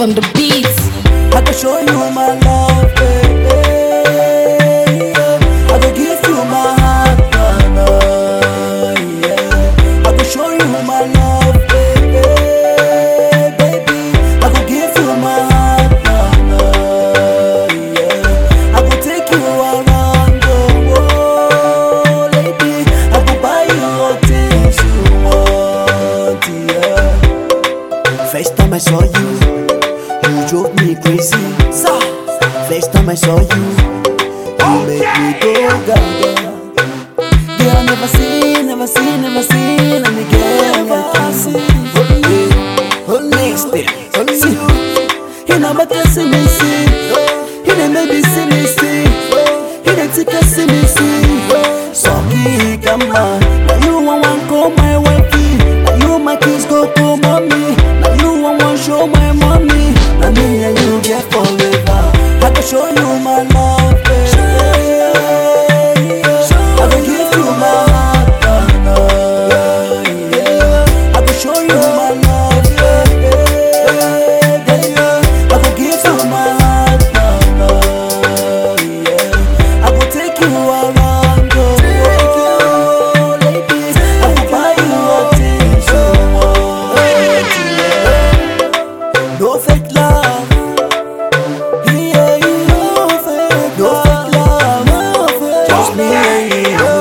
on the beat. I can show you my love, baby. I can give you my heart, yeah. I can show you my love, baby. I can give you my heart, yeah. I can take you around the world, lady. I can buy you all things you want, yeah. First time I saw you, you drove me crazy. First time I saw you, you make me go gaga. Girl, never seen any girl like you. Only step, only you. He never can see me see. He never see me see. He never can see me see. So he come on, now you want call my wifey. Now you my kids go call mommy. Now you want show my mommy. Now me and you get forever. I can show you my love, baby. I can give you my heart, yeah. I can show you my love, baby. I can give you my heart, yeah. I can take you around the world, lady. I can buy you all things you want, yeah. No fake love. No fake love, just me and you.